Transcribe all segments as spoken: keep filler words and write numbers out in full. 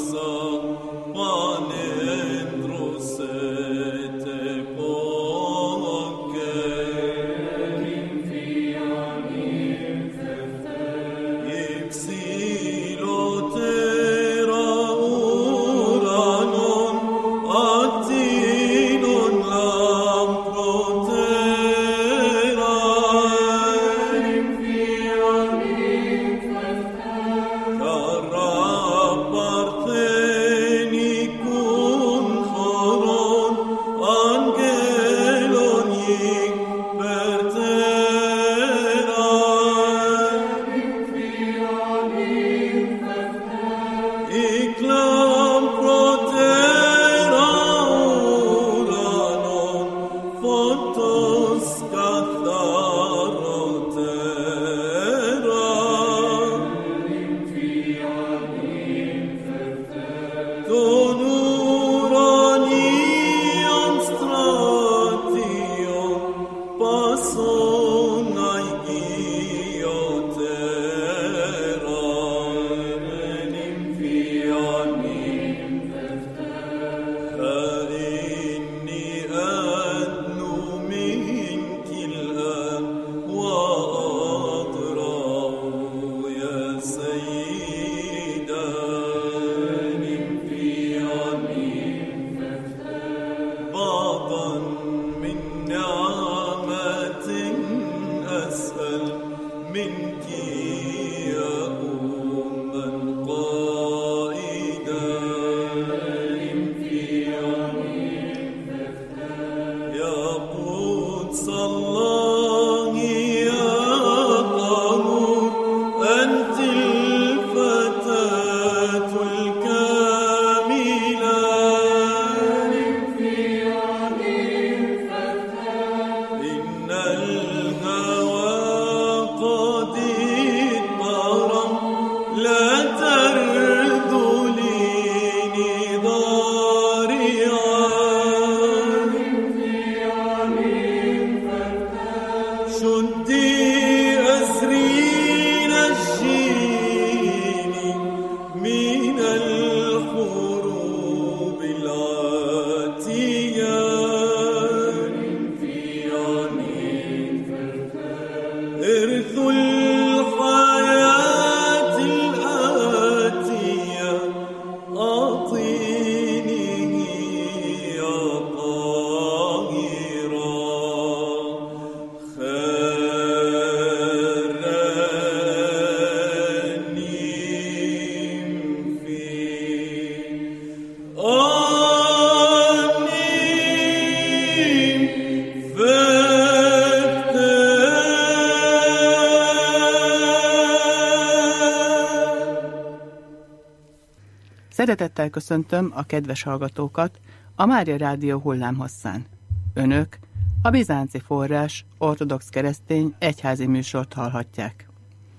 Szeretettel köszöntöm a kedves hallgatókat a Mária Rádió hullámhosszán. Önök a Bizánci Forrás ortodox keresztény egyházi műsort hallhatják.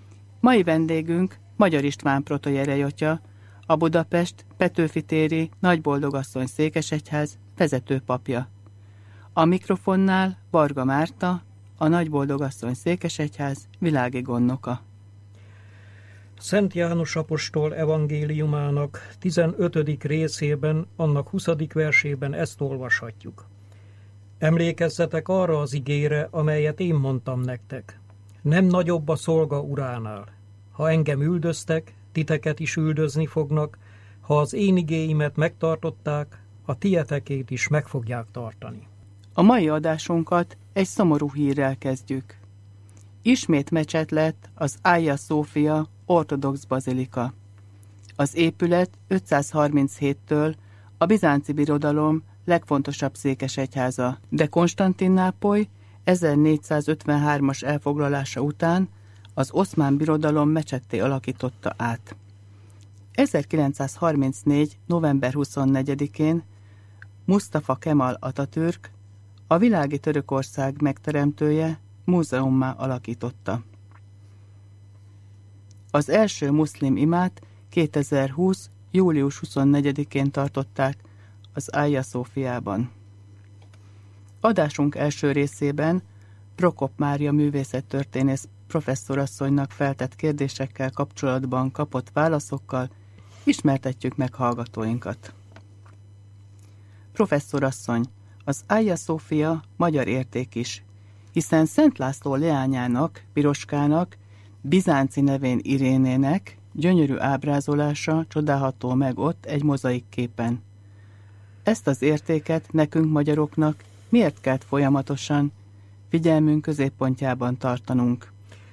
Mai vendégünk Magyar István protojerej atya, a Budapest Petőfi téri Nagyboldogasszony székesegyház vezető papja. A mikrofonnál Varga Márta, a Nagyboldogasszony székesegyház világi gondnoka. Szent János apostol evangéliumának tizenötödik részében, annak huszadik versében ezt olvashatjuk. Emlékezzetek arra az igére, amelyet én mondtam nektek. Nem nagyobb a szolga uránál. Ha engem üldöztek, titeket is üldözni fognak, ha az én igéimet megtartották, a tietekét is meg fogják tartani. A mai adásunkat egy szomorú hírrel kezdjük. Ismét mecset lett az Hagia Sophia ortodox bazilika. Az épület ötszázharminchéttől a bizánci birodalom legfontosabb székesegyháza, de Konstantinápoly ezernégyszázötvenhármas elfoglalása után az oszmán birodalom mecsetté alakította át. ezerkilencszázharmincnégy. november huszonnegyedikén Mustafa Kemal Atatürk, a világi Törökország megteremtője, múzeummá alakította. Az első muszlim imát kétezer-húsz. július huszonnegyedikén tartották az Hagia Sophiában. Adásunk első részében Prokop Mária művészettörténész professzorasszonynak feltett kérdésekkel kapcsolatban kapott válaszokkal ismertetjük meg hallgatóinkat. Professzorasszony, az Hagia Sophia magyar érték is, hiszen Szent László leányának, Piroskának, bizánci nevén Irénének gyönyörű ábrázolása csodálható meg ott egy mozaik képen. Ezt az értéket nekünk magyaroknak miért kellett folyamatosan figyelmünk középpontjában tartanunk?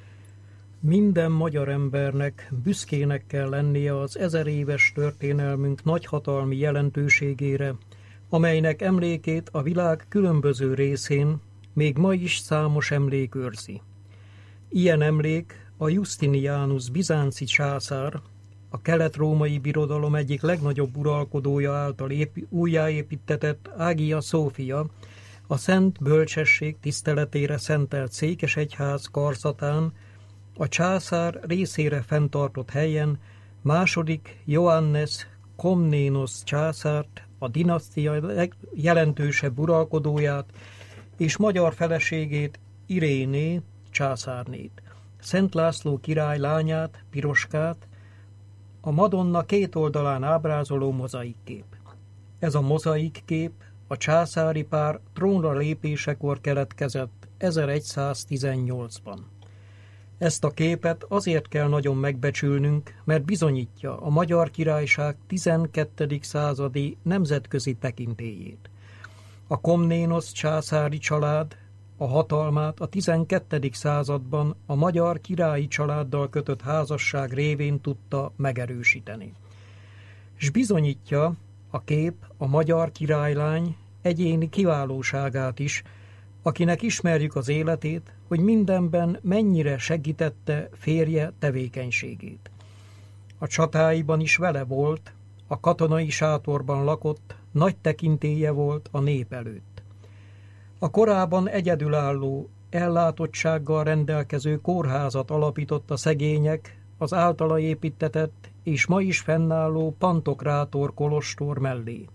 Minden magyar embernek büszkének kell lennie az ezer éves történelmünk nagyhatalmi jelentőségére, amelynek emlékét a világ különböző részén még ma is számos emlék őrzi. Ilyen emlék a Justinianus bizánci császár, a kelet-római birodalom egyik legnagyobb uralkodója által épi, újjáépítetett Hagia Sophia, a Szent Bölcsesség tiszteletére szentelt székesegyház karzatán, a császár részére fenntartott helyen második Ioannes Komnénosz császárt, a dinasztia jelentősebb uralkodóját, és magyar feleségét, Iréné császárnét, Szent László király lányát, Piroskát, a Madonna két oldalán ábrázoló mozaikkép. Ez a mozaikkép a császári pár trónra lépésekor keletkezett ezeregyszáztizennyolcban. Ezt a képet azért kell nagyon megbecsülnünk, mert bizonyítja a Magyar Királyság tizenkettedik századi nemzetközi tekintélyét. A Komnénosz császári család a hatalmát a tizenkettedik században a magyar királyi családdal kötött házasság révén tudta megerősíteni. S bizonyítja a kép a magyar királylány egyéni kiválóságát is, akinek ismerjük az életét, hogy mindenben mennyire segítette férje tevékenységét. A csatáiban is vele volt, a katonai sátorban lakott, nagy tekintélye volt a nép előtt. A korában egyedülálló, ellátottsággal rendelkező kórházat alapított a szegények az általa építtetett és ma is fennálló Pantokrátor kolostor mellé.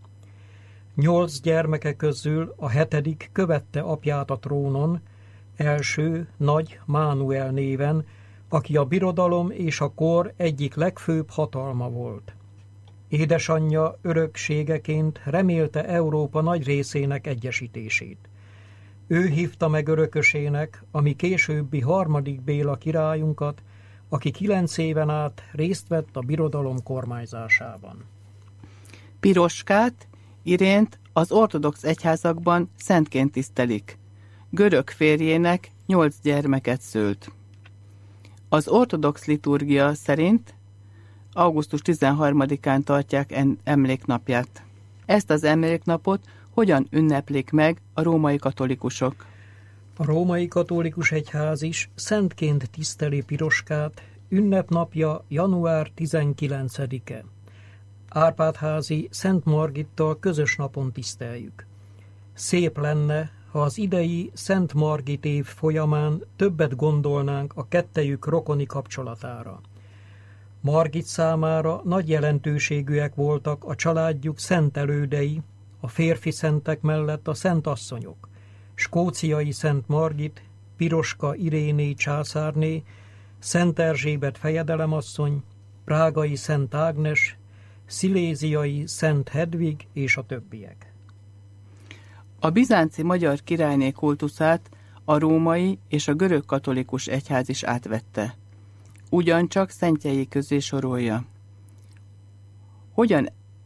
Nyolc gyermeke közül a hetedik követte apját a trónon, első Nagy Mánuel néven, aki a birodalom és a kor egyik legfőbb hatalma volt. Édesanyja örökségeként remélte Európa nagy részének egyesítését. Ő hívta meg örökösének, ami későbbi harmadik Béla királyunkat, aki kilenc éven át részt vett a birodalom kormányzásában. Piroskát, Irént az ortodox egyházakban szentként tisztelik. Görög férjének nyolc gyermeket szült. Az ortodox liturgia szerint augusztus tizenharmadikán tartják emléknapját. Ezt az emléknapot hogyan ünneplik meg a római katolikusok? A római katolikus egyház is szentként tiszteli Piroskát, ünnepnapja január tizenkilencedike. Árpádházi Szent Margittal közös napon tiszteljük. Szép lenne, ha az idei Szent Margit év folyamán többet gondolnánk a kettejük rokoni kapcsolatára. Margit számára nagy jelentőségűek voltak a családjuk szent elődei, a férfi szentek mellett a szent asszonyok, skóciai Szent Margit, Piroska Iréné császárné, Szent Erzsébet fejedelemasszony, prágai Szent Ágnes, sziléziai Szent Hedvig és a többiek. A bizánci magyar királyné kultuszát a római és a görög katolikus egyház is átvette. Ugyancsak szentjei közé sorolja. Hogyan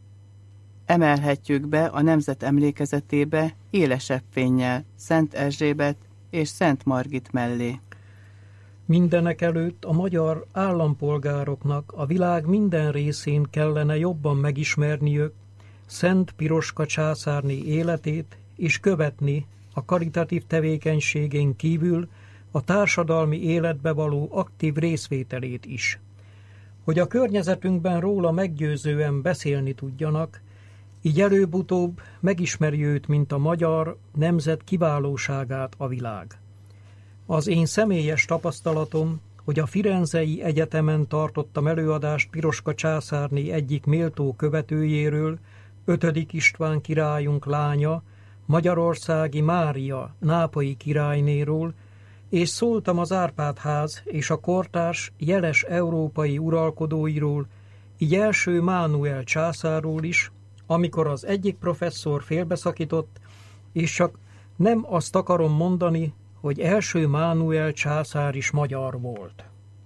emelhetjük be a nemzet emlékezetébe élesebb fénnyel Szent Erzsébet és Szent Margit mellé? Mindenek előtt a magyar állampolgároknak a világ minden részén kellene jobban megismerniük Szent Piroska császárné életét, és követni a karitatív tevékenységén kívül a társadalmi életbe való aktív részvételét is. Hogy a környezetünkben róla meggyőzően beszélni tudjanak, így előbb-utóbb megismeri őt, mint a magyar nemzet kiválóságát a világ. Az én személyes tapasztalatom, hogy a Firenzei Egyetemen tartottam előadást Piroska császárné egyik méltó követőjéről, ötödik István királyunk lánya, magyarországi Mária nápolyi királynéról, és szóltam az Árpádház és a kortárs jeles európai uralkodóiról, így első Mánuel császárról is, amikor az egyik professzor félbeszakított, és csak nem azt akarom mondani, hogy első Mánuel császár is magyar volt.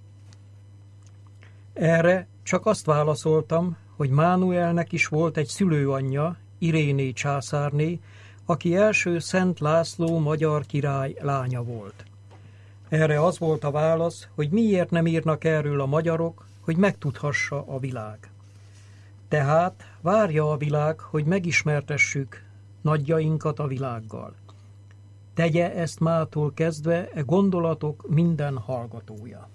Erre csak azt válaszoltam, hogy Mánuelnek is volt egy szülőanyja, Iréné császárné, aki első Szent László magyar király lánya volt. Erre az volt a válasz, hogy miért nem írnak erről a magyarok, hogy megtudhassa a világ. Tehát várja a világ, hogy megismertessük nagyjainkat a világgal. Tegye ezt mától kezdve e gondolatok minden hallgatója.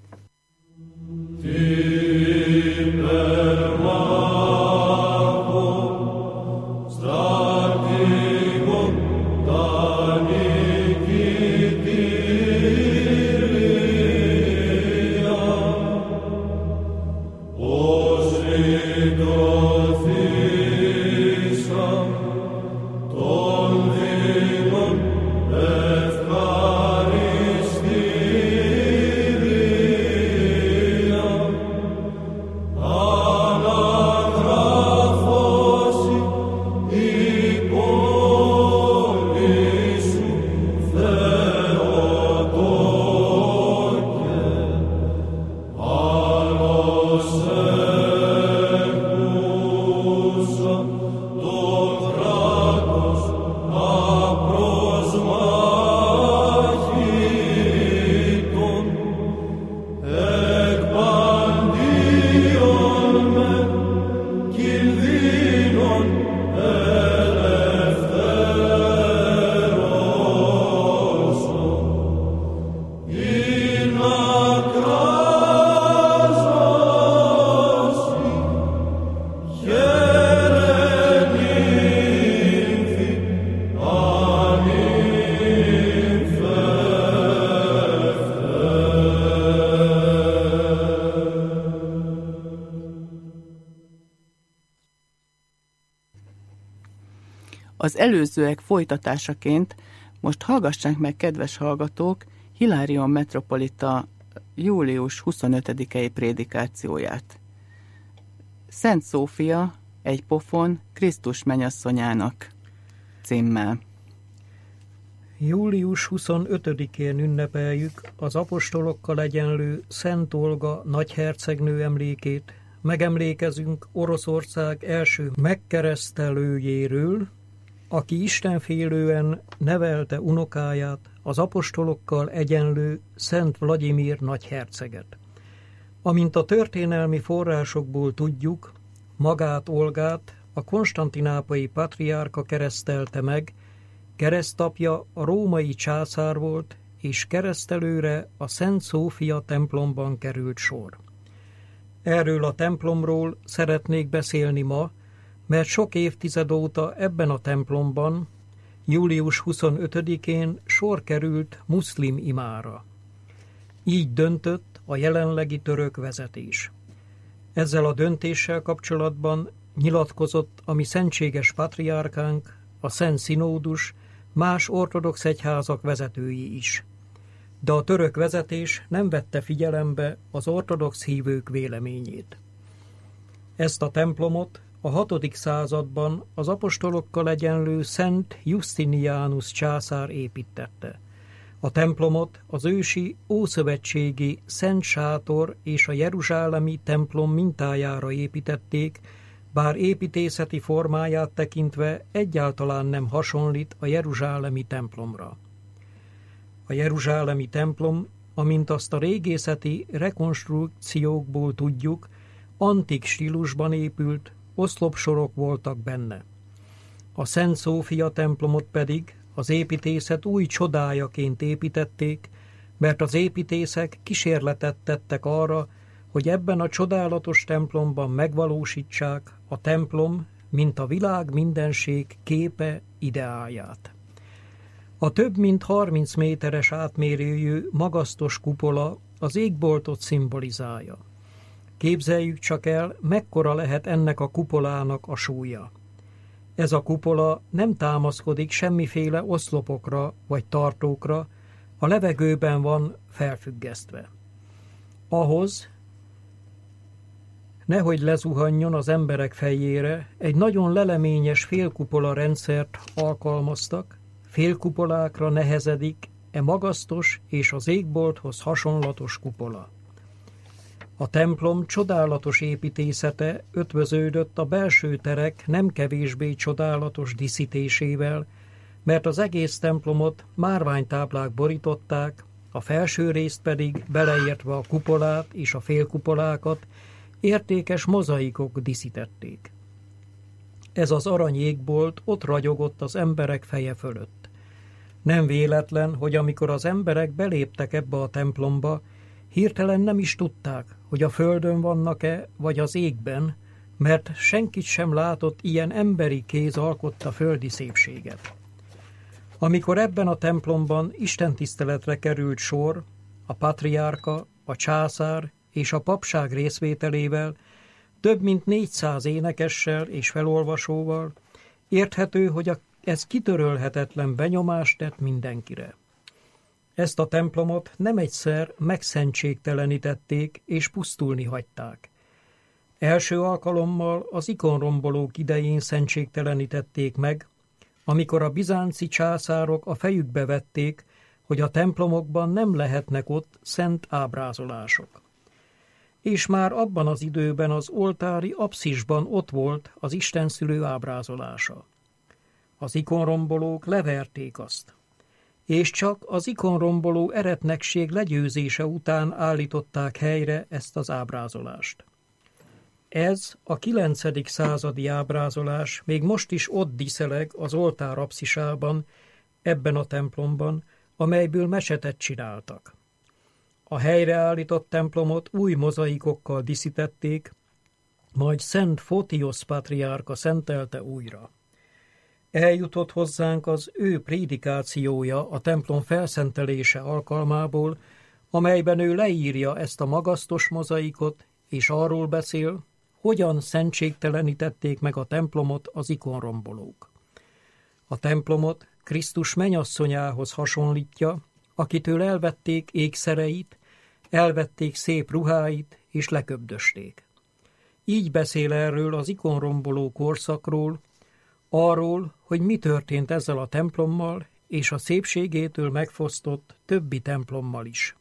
Az előzőek folytatásaként most hallgassák meg, kedves hallgatók, Hilarion metropolita július huszonötödikei prédikációját. Szent Szófia, egy pofon Krisztus mennyasszonyának címmel. július huszonötödikén ünnepeljük az apostolokkal egyenlő Szent Olga nagyhercegnő emlékét, megemlékezünk Oroszország első megkeresztelőjéről, aki istenfélően nevelte unokáját, az apostolokkal egyenlő Szent Vlagyimir nagyherceget. Amint a történelmi forrásokból tudjuk, magát Olgát a konstantinápolyi patriárka keresztelte meg, keresztapja a római császár volt, és keresztelőre a Szent Szófia templomban került sor. Erről a templomról szeretnék beszélni ma, mert sok évtized óta ebben a templomban, július huszonötödikén sor került muszlim imára. Így döntött a jelenlegi török vezetés. Ezzel a döntéssel kapcsolatban nyilatkozott a mi szentséges patriárkánk, a Szent Szinódus, más ortodox egyházak vezetői is. De a török vezetés nem vette figyelembe az ortodox hívők véleményét. Ezt a templomot a hatodik században az apostolokkal egyenlő Szent Justinianus császár építtette. A templomot az ősi ószövetségi Szent Sátor és a jeruzsálemi templom mintájára építették, bár építészeti formáját tekintve egyáltalán nem hasonlít a jeruzsálemi templomra. A jeruzsálemi templom, amint azt a régészeti rekonstrukciókból tudjuk, antik stílusban épült, oszlopsorok voltak benne. A Szent Szófia templomot pedig az építészet új csodájaként építették, mert az építészek kísérletet tettek arra, hogy ebben a csodálatos templomban megvalósítsák a templom, mint a világ mindenség képe ideáját. A több mint harminc méteres átmérőjű magasztos kupola az égboltot szimbolizálja. Képzeljük csak el, mekkora lehet ennek a kupolának a súlya. Ez a kupola nem támaszkodik semmiféle oszlopokra vagy tartókra, a levegőben van felfüggesztve. Ahhoz nehogy lezuhanjon az emberek fejére, egy nagyon leleményes félkupola rendszert alkalmaztak, félkupolákra nehezedik e magasztos és az égbolthoz hasonlatos kupola. A templom csodálatos építészete ötvöződött a belső terek nem kevésbé csodálatos díszítésével, mert az egész templomot márványtáblák borították, a felső részt pedig, beleértve a kupolát és a félkupolákat, értékes mozaikok díszítették. Ez az arany égbolt ott ragyogott az emberek feje fölött. Nem véletlen, hogy amikor az emberek beléptek ebbe a templomba, hirtelen nem is tudták, hogy a földön vannak-e, vagy az égben, mert senkit sem látott ilyen emberi kéz alkotta földi szépséget. Amikor ebben a templomban istentiszteletre került sor, a patriárka, a császár és a papság részvételével, több mint négyszáz énekessel és felolvasóval, érthető, hogy a, ez kitörölhetetlen benyomást tett mindenkire. Ezt a templomot nem egyszer megszentségtelenítették és pusztulni hagyták. Első alkalommal az ikonrombolók idején szentségtelenítették meg, amikor a bizánci császárok a fejükbe vették, hogy a templomokban nem lehetnek ott szent ábrázolások. És már abban az időben az oltári apszisban ott volt az istenszülő ábrázolása. Az ikonrombolók leverték azt, és csak az ikonromboló eretnekség legyőzése után állították helyre ezt az ábrázolást. Ez a kilencedik századi ábrázolás még most is ott díszeleg az oltár apszisában, ebben a templomban, amelyből mesetet csináltak. A helyreállított templomot új mozaikokkal díszítették, majd Szent Fotiosz patriárka szentelte újra. Eljutott hozzánk az ő prédikációja a templom felszentelése alkalmából, amelyben ő leírja ezt a magasztos mozaikot, és arról beszél, hogyan szentségtelenítették meg a templomot az ikonrombolók. A templomot Krisztus mennyasszonyához hasonlítja, akitől elvették ékszereit, elvették szép ruháit és leköbdösték. Így beszél erről az ikonromboló korszakról, arról, hogy mi történt ezzel a templommal és a szépségétől megfosztott többi templommal is.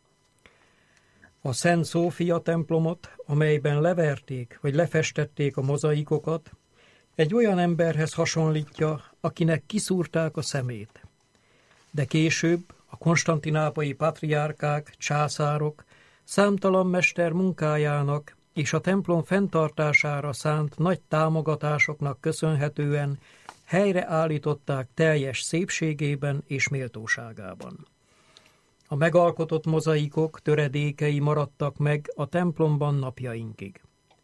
A Szent Szófia templomot, amelyben leverték vagy lefestették a mozaikokat, egy olyan emberhez hasonlítja, akinek kiszúrták a szemét. De később a konstantinápolyi patriárkák, császárok számtalan mester munkájának és a templom fenntartására szánt nagy támogatásoknak köszönhetően helyreállították teljes szépségében és méltóságában. A megalkotott mozaikok töredékei maradtak meg a templomban napjainkig.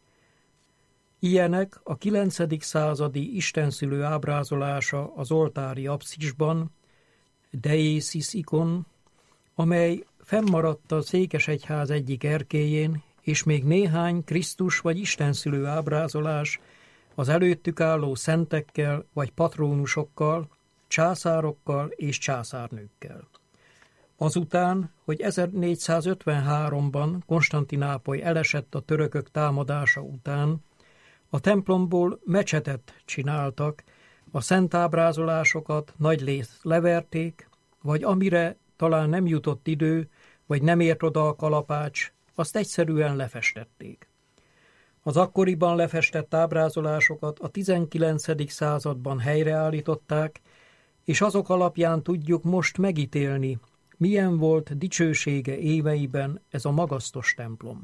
Ilyenek a kilencedik századi istenszülő ábrázolása az oltári apszisban, Deiesis ikon, amely fennmaradt a székesegyház egyik erkélyén, és még néhány Krisztus vagy istenszülő ábrázolás az előttük álló szentekkel vagy patrónusokkal, császárokkal és császárnőkkel. Azután, hogy ezernégyszázötvenháromban Konstantinápoly elesett a törökök támadása után, a templomból mecsetet csináltak, a szent ábrázolásokat nagyrészt leverték, vagy amire talán nem jutott idő, vagy nem ért oda a kalapács, azt egyszerűen lefestették. Az akkoriban lefestett ábrázolásokat a tizenkilencedik században helyreállították, és azok alapján tudjuk most megítélni, milyen volt dicsősége éveiben ez a magasztos templom.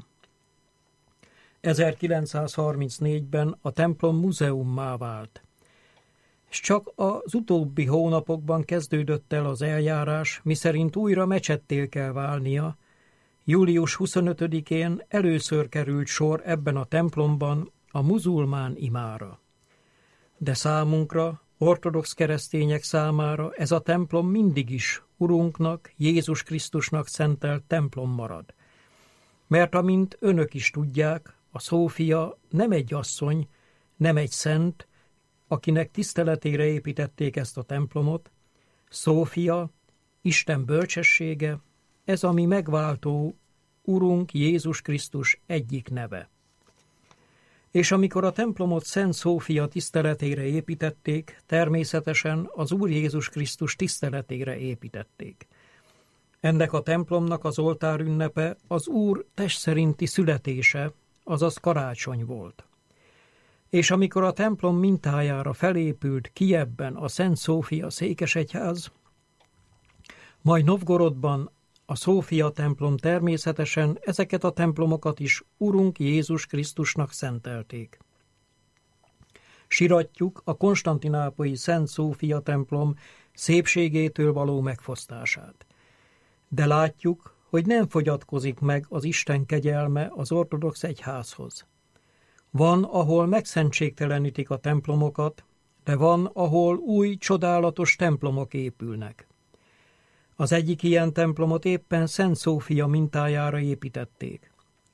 ezerkilencszázharmincnégyben a templom múzeummá vált, és csak az utóbbi hónapokban kezdődött el az eljárás, miszerint újra mecsetté kell válnia. Július huszonötödikén először került sor ebben a templomban a muzulmán imára. De számunkra, ortodox keresztények számára ez a templom mindig is Urunknak, Jézus Krisztusnak szentelt templom marad. Mert amint önök is tudják, a Szófia nem egy asszony, nem egy szent, akinek tiszteletére építették ezt a templomot. Szófia, Isten bölcsessége, ez a mi megváltó Urunk Jézus Krisztus egyik neve. És amikor a templomot Szent Szófia tiszteletére építették, természetesen az Úr Jézus Krisztus tiszteletére építették. Ennek a templomnak az oltár ünnepe az Úr test szerinti születése, azaz karácsony volt. És amikor a templom mintájára felépült Kijevben a Szent Szófia székesegyház, majd Novgorodban a Szófia templom, természetesen ezeket a templomokat is Urunk Jézus Krisztusnak szentelték. Siratjuk a konstantinápolyi Szent Szófia templom szépségétől való megfosztását. De látjuk, hogy nem fogyatkozik meg az Isten kegyelme az ortodox egyházhoz. Van, ahol megszentségtelenítik a templomokat, de van, ahol új, csodálatos templomok épülnek. Az egyik ilyen templomot éppen Szent Szófia mintájára építették.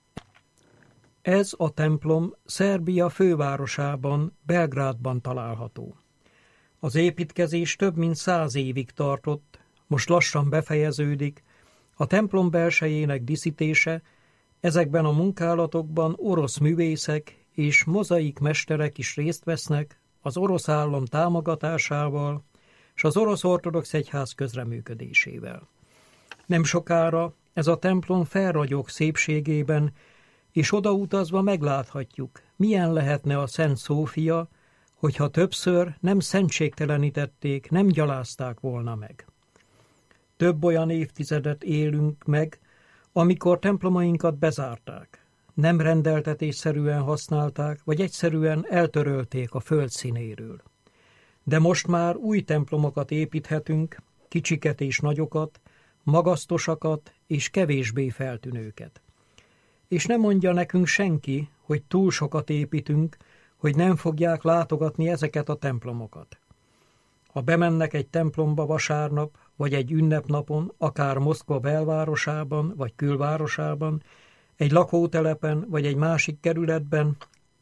Ez a templom Szerbia fővárosában, Belgrádban található. Az építkezés több mint száz évig tartott, most lassan befejeződik, a templom belsejének díszítése, ezekben a munkálatokban orosz művészek és mozaik mesterek is részt vesznek az orosz állam támogatásával és az orosz ortodox egyház közreműködésével. Nem sokára ez a templom felragyog szépségében, és odautazva megláthatjuk, milyen lehetne a Szent Szófia, hogyha többször nem szentségtelenítették, nem gyalázták volna meg. Több olyan évtizedet élünk meg, amikor templomainkat bezárták, nem rendeltetésszerűen használták, vagy egyszerűen eltörölték a föld színéről. De most már új templomokat építhetünk, kicsiket és nagyokat, magasztosakat és kevésbé feltűnőket. És nem mondja nekünk senki, hogy túl sokat építünk, hogy nem fogják látogatni ezeket a templomokat. Ha bemennek egy templomba vasárnap, vagy egy ünnepnapon, akár Moszkva belvárosában, vagy külvárosában, egy lakótelepen, vagy egy másik kerületben,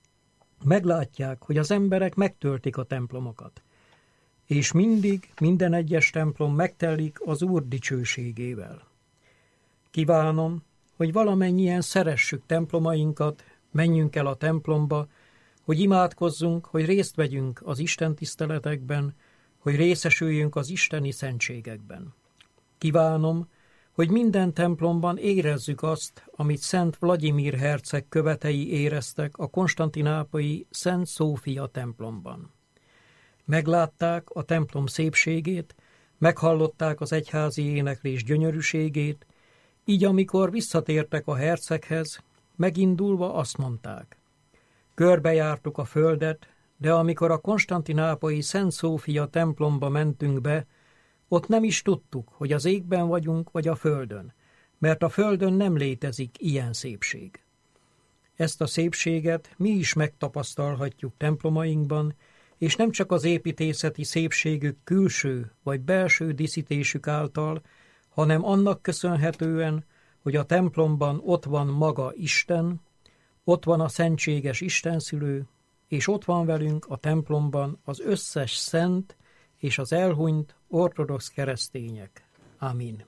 meglátják, hogy az emberek megtöltik a templomokat. És mindig, minden egyes templom megtelik az Úr dicsőségével. Kívánom, hogy valamennyien szeressük templomainkat, menjünk el a templomba, hogy imádkozzunk, hogy részt vegyünk az Isten tiszteletekben, hogy részesüljünk az isteni szentségekben. Kívánom, hogy minden templomban érezzük azt, amit Szent Vlagyimir herceg követei éreztek a konstantinápolyi Szent Szófia templomban. Meglátták a templom szépségét, meghallották az egyházi éneklés gyönyörűségét, így amikor visszatértek a herceghez, megindulva azt mondták: körbejártuk a földet, de amikor a konstantinápolyi Szent Szófia templomba mentünk be, ott nem is tudtuk, hogy az égben vagyunk, vagy a földön, mert a földön nem létezik ilyen szépség. Ezt a szépséget mi is megtapasztalhatjuk templomainkban, és nem csak az építészeti szépségük külső vagy belső díszítésük által, hanem annak köszönhetően, hogy a templomban ott van maga Isten, ott van a szentséges Istenszülő, és ott van velünk a templomban az összes szent és az elhunyt ortodox keresztények. Amin.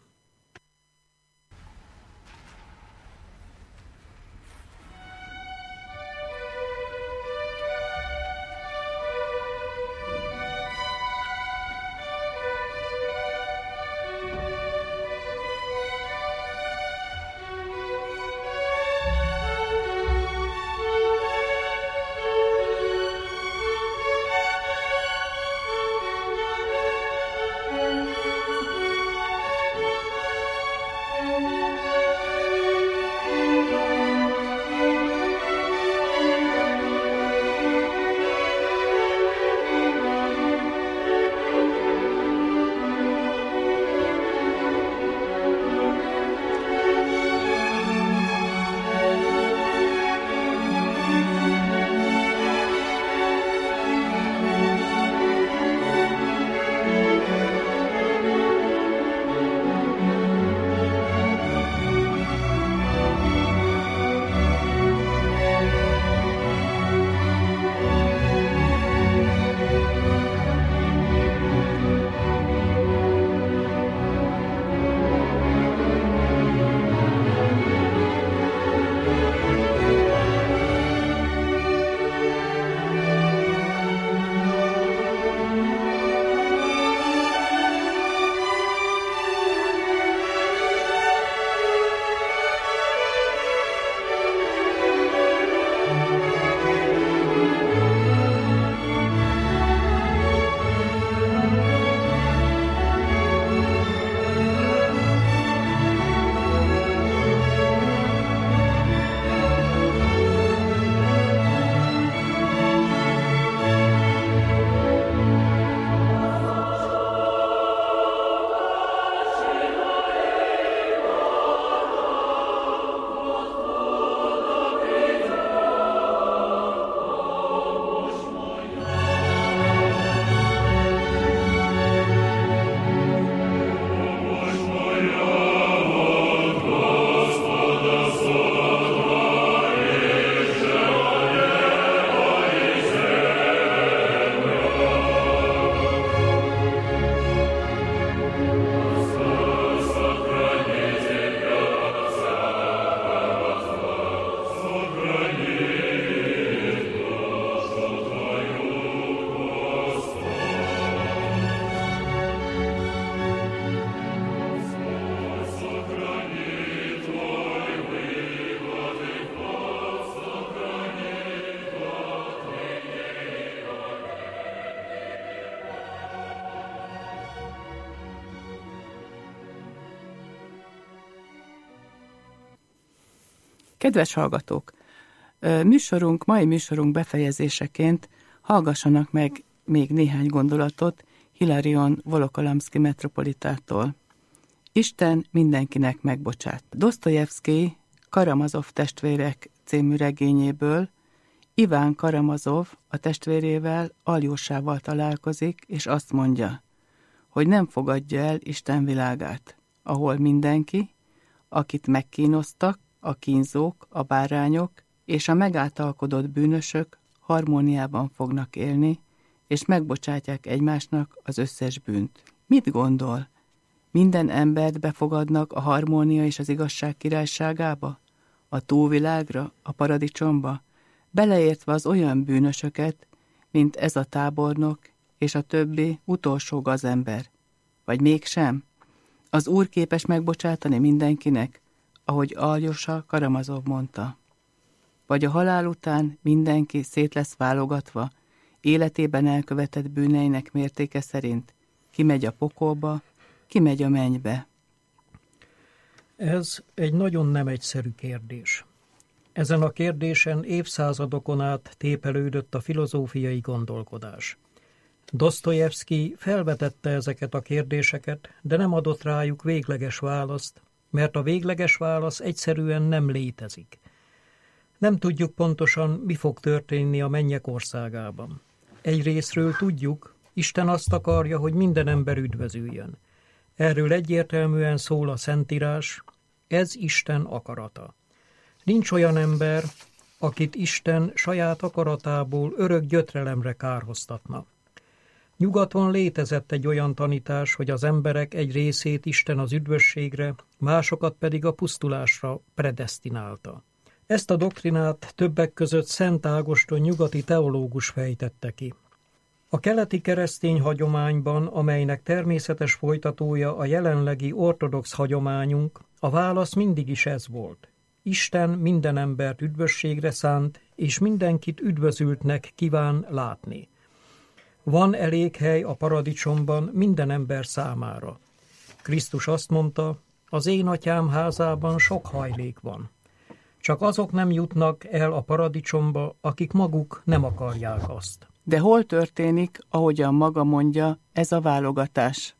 Kedves hallgatók! Műsorunk, mai műsorunk befejezéseként hallgassanak meg még néhány gondolatot Hilarion Volokolamszki metropolitától. Isten mindenkinek megbocsát. Dosztojevszkij Karamazov testvérek című regényéből Iván Karamazov a testvérével, Aljósával találkozik, és azt mondja, hogy nem fogadja el Isten világát, ahol mindenki, akit megkínoztak, a kínzók, a bárányok és a megáltalkodott bűnösök harmóniában fognak élni, és megbocsátják egymásnak az összes bűnt. Mit gondol? Minden embert befogadnak a harmónia és az igazság királyságába? A túlvilágra, a paradicsomba? Beleértve az olyan bűnösöket, mint ez a tábornok és a többi utolsó gazember. Vagy mégsem? Az Úr képes megbocsátani mindenkinek, ahogy Aljosa Karamazov mondta. Vagy a halál után mindenki szét lesz válogatva, életében elkövetett bűneinek mértéke szerint, ki megy a pokolba, ki megy a mennybe. Ez egy nagyon nem egyszerű kérdés. Ezen a kérdésen évszázadokon át tépelődött a filozófiai gondolkodás. Dosztojevszkij felvetette ezeket a kérdéseket, de nem adott rájuk végleges választ, mert a végleges válasz egyszerűen nem létezik. Nem tudjuk pontosan, mi fog történni a mennyek országában. Egyrészről tudjuk, Isten azt akarja, hogy minden ember üdvözüljön. Erről egyértelműen szól a Szentírás, ez Isten akarata. Nincs olyan ember, akit Isten saját akaratából örök gyötrelemre kárhoztatna. Nyugaton létezett egy olyan tanítás, hogy az emberek egy részét Isten az üdvösségre, másokat pedig a pusztulásra predesztinálta. Ezt a doktrinát többek között Szent Ágoston nyugati teológus fejtette ki. A keleti keresztény hagyományban, amelynek természetes folytatója a jelenlegi ortodox hagyományunk, a válasz mindig is ez volt. Isten minden embert üdvösségre szánt, és mindenkit üdvözültnek kíván látni. Van elég hely a paradicsomban minden ember számára. Krisztus azt mondta, az én atyám házában sok hajlék van. Csak azok nem jutnak el a paradicsomba, akik maguk nem akarják azt. De hol történik, ahogyan maga mondja, ez a válogatás?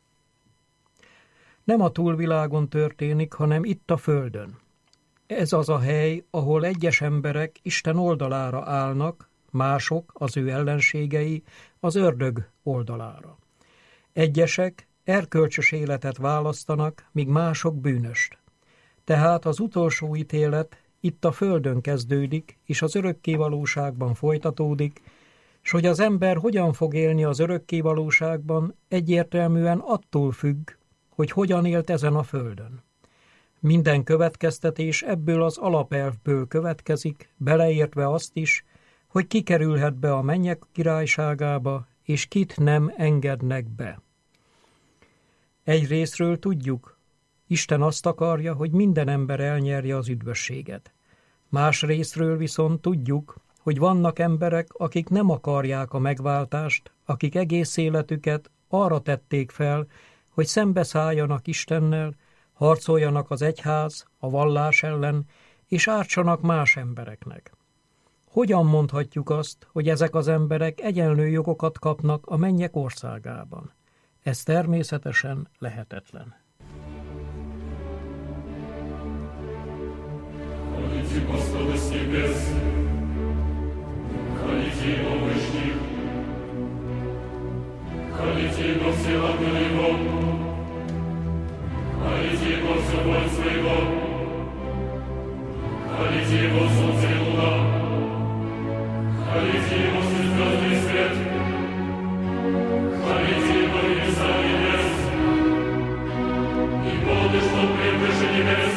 Nem a túlvilágon történik, hanem itt a földön. Ez az a hely, ahol egyes emberek Isten oldalára állnak, mások, az ő ellenségei, az ördög oldalára. Egyesek erkölcsös életet választanak, míg mások bűnöst. Tehát az utolsó ítélet itt a földön kezdődik, és az örökkévalóságban folytatódik, s hogy az ember hogyan fog élni az örökkévalóságban, egyértelműen attól függ, hogy hogyan élt ezen a földön. Minden következtetés ebből az alapelvből következik, beleértve azt is, hogy ki kerülhet be a mennyek királyságába, és kit nem engednek be. Egyrészről tudjuk, Isten azt akarja, hogy minden ember elnyerje az üdvösséget. Másrészről viszont tudjuk, hogy vannak emberek, akik nem akarják a megváltást, akik egész életüket arra tették fel, hogy szembeszálljanak Istennel, harcoljanak az egyház, a vallás ellen, és ártsanak más embereknek. Hogyan mondhatjuk azt, hogy ezek az emberek egyenlő jogokat kapnak a mennyek országában? Ez természetesen lehetetlen. Хвалите Господа с небес, хвалите Его вышних, хвалите Его все ангелы Его, хвалите Его все воинство Его, хвалите Его солнце и луна, хвалите Его звездный свет, хвалите Его небеса и небес, и воды, что превыше небес.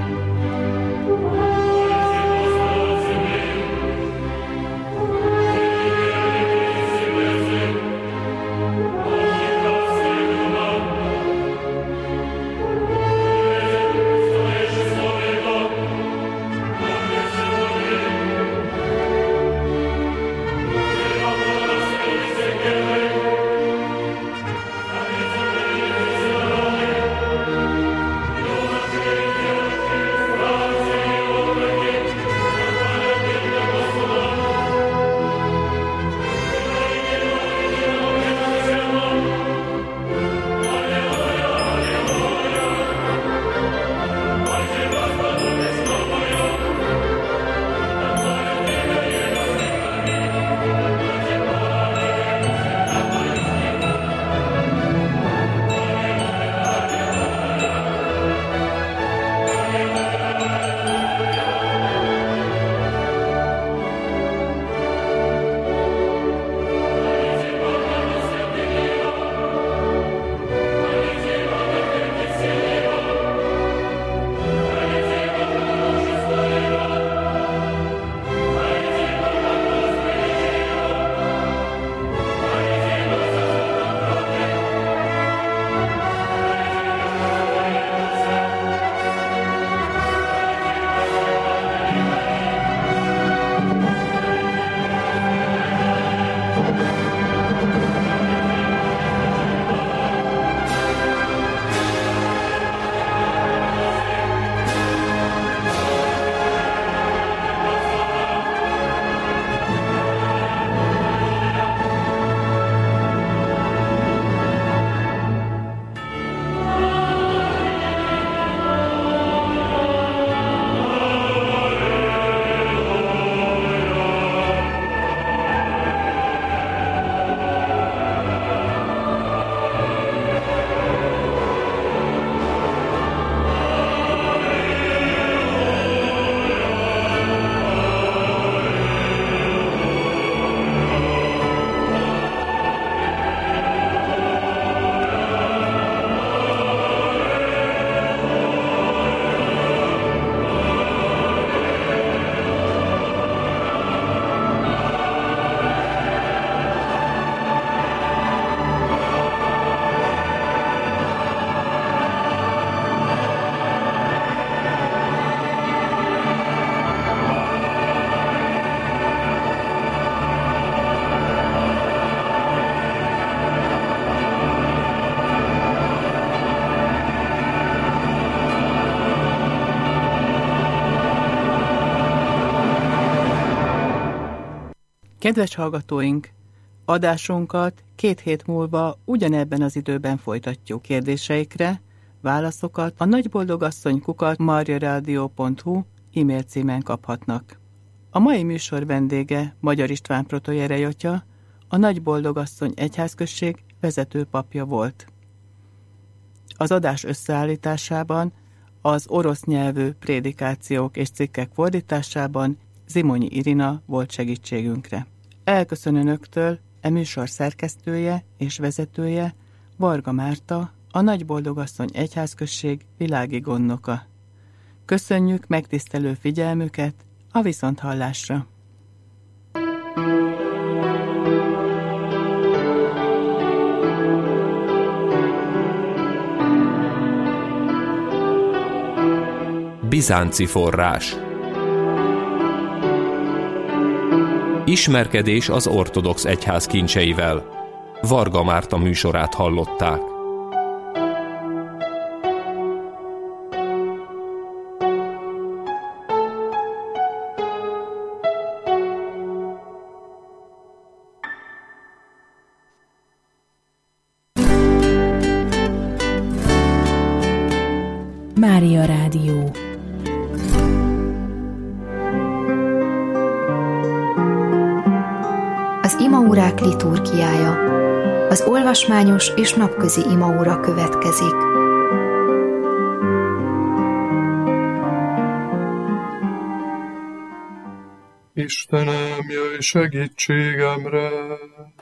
Хвалите Господа от земли, Kedves hallgatóink, adásunkat két hét múlva ugyanebben az időben folytatjuk. Kérdéseikre válaszokat a nagyboldogasszony kukac mariaradio pont hu e-mail címen kaphatnak. A mai műsor vendége Magyar István protojerej atya, a Nagyboldogasszony egyházközség vezető papja volt. Az adás összeállításában, az orosz nyelvű prédikációk és cikkek fordításában Zimonyi Irina volt segítségünkre. Elköszön önöktől e műsor szerkesztője és vezetője, Varga Márta, a Nagyboldogasszony egyházközség világi gondnoka. Köszönjük megtisztelő figyelmüket, a viszonthallásra! Bizánci forrás. Ismerkedés az ortodox egyház kincseivel. Varga Márta műsorát hallották. Mária Rádió. Az imaórák liturgiája. Az olvasmányos és napközi imaóra következik. Istenem, jöjj segítségemre!